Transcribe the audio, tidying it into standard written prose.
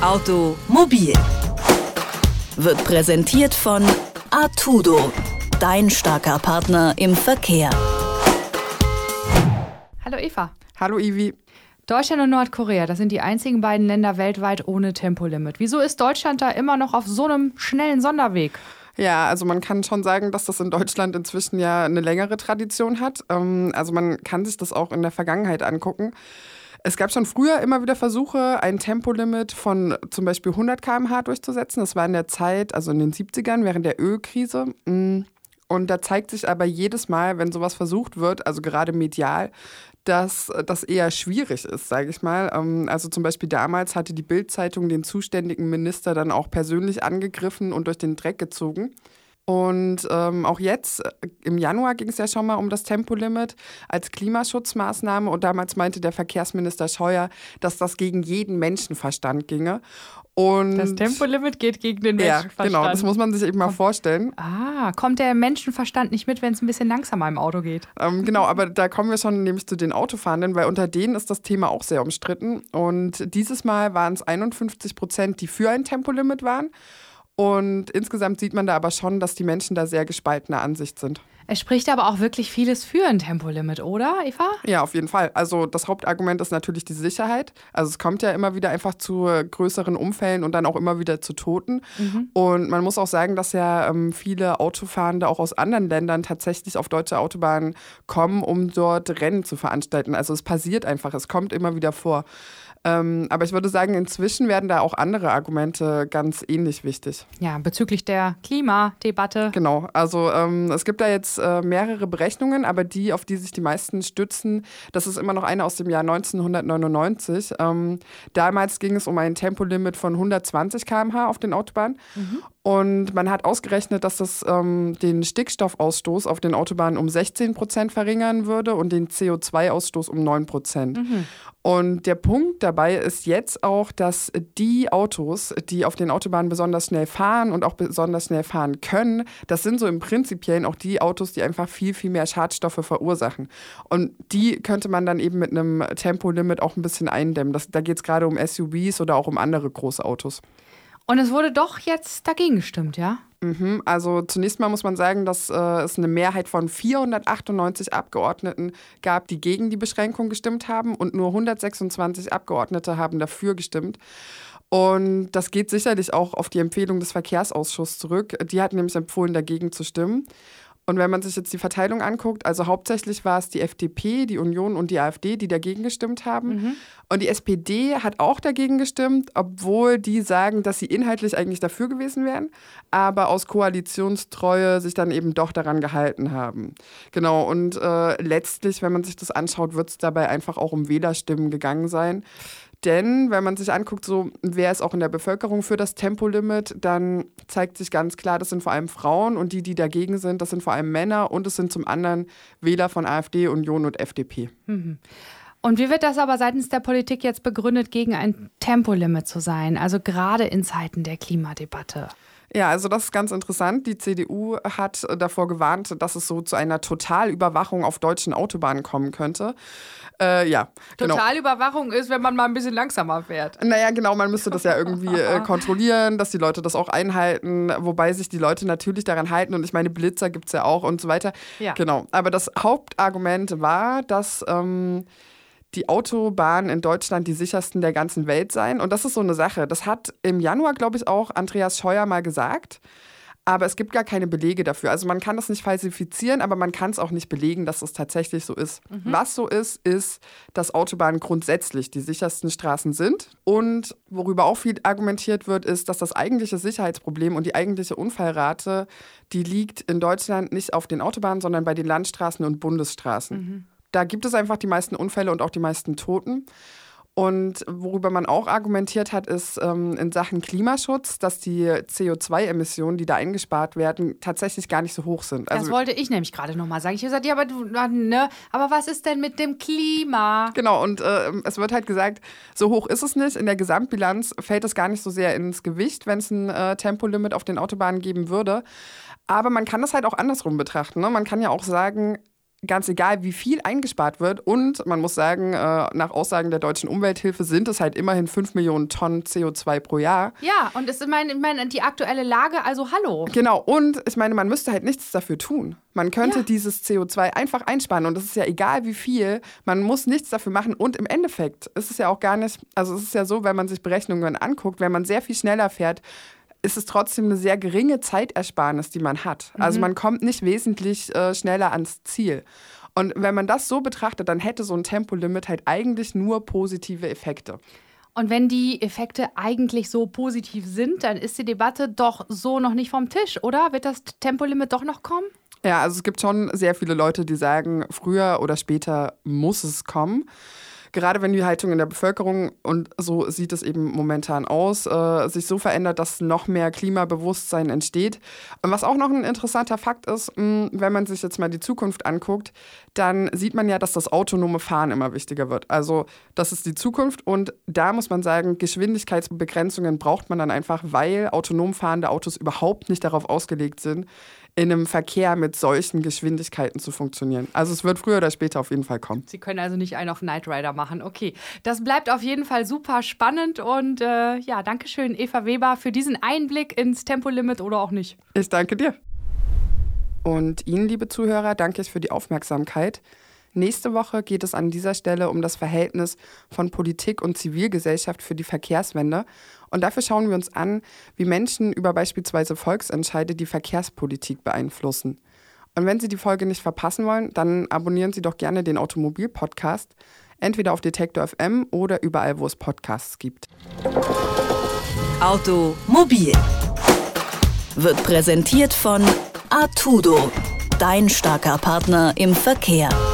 Automobil wird präsentiert von Artudo, dein starker Partner im Verkehr. Hallo Eva. Hallo Ivi. Deutschland und Nordkorea, das sind die einzigen beiden Länder weltweit ohne Tempolimit. Wieso ist Deutschland da immer noch auf so einem schnellen Sonderweg? Ja, also man kann schon sagen, dass das in Deutschland inzwischen ja eine längere Tradition hat. Also man kann sich das auch in der Vergangenheit angucken. Es gab schon früher immer wieder Versuche, ein Tempolimit von zum Beispiel 100 km/h durchzusetzen. Das war in der Zeit, also in den 70ern, während der Ölkrise. Und da zeigt sich aber jedes Mal, wenn sowas versucht wird, also gerade medial, dass das eher schwierig ist, sage ich mal. Also zum Beispiel damals hatte die Bild-Zeitung den zuständigen Minister dann auch persönlich angegriffen und durch den Dreck gezogen. Und auch jetzt, im Januar ging es ja schon mal um das Tempolimit als Klimaschutzmaßnahme. Und damals meinte der Verkehrsminister Scheuer, dass das gegen jeden Menschenverstand ginge. Und das Tempolimit geht gegen den Menschenverstand. Ja, genau, das muss man sich eben mal vorstellen. Kommt der Menschenverstand nicht mit, wenn es ein bisschen langsamer im Auto geht? Genau, aber da kommen wir schon nämlich zu den Autofahrenden, weil unter denen ist das Thema auch sehr umstritten. Und dieses Mal waren es 51%, die für ein Tempolimit waren. Und insgesamt sieht man da aber schon, dass die Menschen da sehr gespaltener Ansicht sind. Es spricht aber auch wirklich vieles für ein Tempolimit, oder, Eva? Ja, auf jeden Fall. Also das Hauptargument ist natürlich die Sicherheit. Also es kommt ja immer wieder einfach zu größeren Unfällen und dann auch immer wieder zu Toten. Und man muss auch sagen, dass ja viele Autofahrende auch aus anderen Ländern tatsächlich auf deutsche Autobahnen kommen, um dort Rennen zu veranstalten. Also es passiert einfach, es kommt immer wieder vor. Aber ich würde sagen, inzwischen werden da auch andere Argumente ganz ähnlich wichtig. Ja, bezüglich der Klimadebatte. Genau, also es gibt da jetzt mehrere Berechnungen, aber die, auf die sich die meisten stützen, das ist immer noch eine aus dem Jahr 1999. Damals ging es um ein Tempolimit von 120 km/h auf den Autobahnen. Und man hat ausgerechnet, dass das den Stickstoffausstoß auf den Autobahnen um 16% verringern würde und den CO2-Ausstoß um 9%. Und der Punkt dabei ist jetzt auch, dass die Autos, die auf den Autobahnen besonders schnell fahren und auch besonders schnell fahren können, das sind so im Prinzipiellen auch die Autos, die einfach viel, viel mehr Schadstoffe verursachen. Und die könnte man dann eben mit einem Tempolimit auch ein bisschen eindämmen. Da geht es gerade um SUVs oder auch um andere große Autos. Und es wurde doch jetzt dagegen gestimmt, ja? Also zunächst mal muss man sagen, dass es eine Mehrheit von 498 Abgeordneten gab, die gegen die Beschränkung gestimmt haben und nur 126 Abgeordnete haben dafür gestimmt. Und das geht sicherlich auch auf die Empfehlung des Verkehrsausschusses zurück. Die hat nämlich empfohlen, dagegen zu stimmen. Und wenn man sich jetzt die Verteilung anguckt, also hauptsächlich war es die FDP, die Union und die AfD, die dagegen gestimmt haben. Und die SPD hat auch dagegen gestimmt, obwohl die sagen, dass sie inhaltlich eigentlich dafür gewesen wären, aber aus Koalitionstreue sich dann eben doch daran gehalten haben. Genau, und letztlich, wenn man sich das anschaut, wird es dabei einfach auch um Wählerstimmen gegangen sein. Denn wenn man sich anguckt, so wer ist auch in der Bevölkerung für das Tempolimit, dann zeigt sich ganz klar, das sind vor allem Frauen und die dagegen sind, das sind vor allem Männer und es sind zum anderen Wähler von AfD, Union und FDP. Und wie wird das aber seitens der Politik jetzt begründet, gegen ein Tempolimit zu sein, also gerade in Zeiten der Klimadebatte? Ja, also das ist ganz interessant. Die CDU hat davor gewarnt, dass es so zu einer Totalüberwachung auf deutschen Autobahnen kommen könnte. Ja, genau. Totalüberwachung ist, wenn man mal ein bisschen langsamer fährt. Naja, genau, man müsste das ja irgendwie kontrollieren, dass die Leute das auch einhalten, wobei sich die Leute natürlich daran halten. Und ich meine, Blitzer gibt es ja auch und so weiter. Ja. Genau, aber das Hauptargument war, dass die Autobahnen in Deutschland die sichersten der ganzen Welt seien. Und das ist so eine Sache. Das hat im Januar, glaube ich, auch Andreas Scheuer mal gesagt. Aber es gibt gar keine Belege dafür. Also man kann das nicht falsifizieren, aber man kann es auch nicht belegen, dass es tatsächlich so ist. Was so ist, dass Autobahnen grundsätzlich die sichersten Straßen sind. Und worüber auch viel argumentiert wird, ist, dass das eigentliche Sicherheitsproblem und die eigentliche Unfallrate, die liegt in Deutschland nicht auf den Autobahnen, sondern bei den Landstraßen und Bundesstraßen. Da gibt es einfach die meisten Unfälle und auch die meisten Toten. Und worüber man auch argumentiert hat, ist in Sachen Klimaschutz, dass die CO2-Emissionen, die da eingespart werden, tatsächlich gar nicht so hoch sind. Das wollte ich nämlich gerade nochmal sagen. Ich habe gesagt, ja, aber was ist denn mit dem Klima? Genau, und es wird halt gesagt, so hoch ist es nicht. In der Gesamtbilanz fällt es gar nicht so sehr ins Gewicht, wenn es ein Tempolimit auf den Autobahnen geben würde. Aber man kann das halt auch andersrum betrachten. Ne? Man kann ja auch sagen, ganz egal, wie viel eingespart wird. Und man muss sagen, nach Aussagen der Deutschen Umwelthilfe sind es halt immerhin 5 Millionen Tonnen CO2 pro Jahr. Ja, und ich meine, die aktuelle Lage, also hallo. Genau, und ich meine, man müsste halt nichts dafür tun. Man könnte dieses CO2 einfach einsparen und es ist ja egal, wie viel, man muss nichts dafür machen. Und im Endeffekt ist es ja auch gar nicht, also es ist ja so, wenn man sich Berechnungen anguckt, wenn man sehr viel schneller fährt, ist es trotzdem eine sehr geringe Zeitersparnis, die man hat. Also man kommt nicht wesentlich schneller ans Ziel. Und wenn man das so betrachtet, dann hätte so ein Tempolimit halt eigentlich nur positive Effekte. Und wenn die Effekte eigentlich so positiv sind, dann ist die Debatte doch so noch nicht vom Tisch, oder? Wird das Tempolimit doch noch kommen? Ja, also es gibt schon sehr viele Leute, die sagen, früher oder später muss es kommen. Gerade wenn die Haltung in der Bevölkerung, und so sieht es eben momentan aus, sich so verändert, dass noch mehr Klimabewusstsein entsteht. Und was auch noch ein interessanter Fakt ist, wenn man sich jetzt mal die Zukunft anguckt, dann sieht man ja, dass das autonome Fahren immer wichtiger wird. Also das ist die Zukunft und da muss man sagen, Geschwindigkeitsbegrenzungen braucht man dann einfach, weil autonom fahrende Autos überhaupt nicht darauf ausgelegt sind, in einem Verkehr mit solchen Geschwindigkeiten zu funktionieren. Also es wird früher oder später auf jeden Fall kommen. Sie können also nicht einen auf Knight Rider machen. Okay, das bleibt auf jeden Fall super spannend und ja, danke schön, Eva Weber, für diesen Einblick ins Tempolimit oder auch nicht. Ich danke dir. Und Ihnen, liebe Zuhörer, danke ich für die Aufmerksamkeit. Nächste Woche geht es an dieser Stelle um das Verhältnis von Politik und Zivilgesellschaft für die Verkehrswende. Und dafür schauen wir uns an, wie Menschen über beispielsweise Volksentscheide die Verkehrspolitik beeinflussen. Und wenn Sie die Folge nicht verpassen wollen, dann abonnieren Sie doch gerne den Automobil-Podcast, entweder auf Detektor FM oder überall, wo es Podcasts gibt. Automobil wird präsentiert von Artudo, dein starker Partner im Verkehr.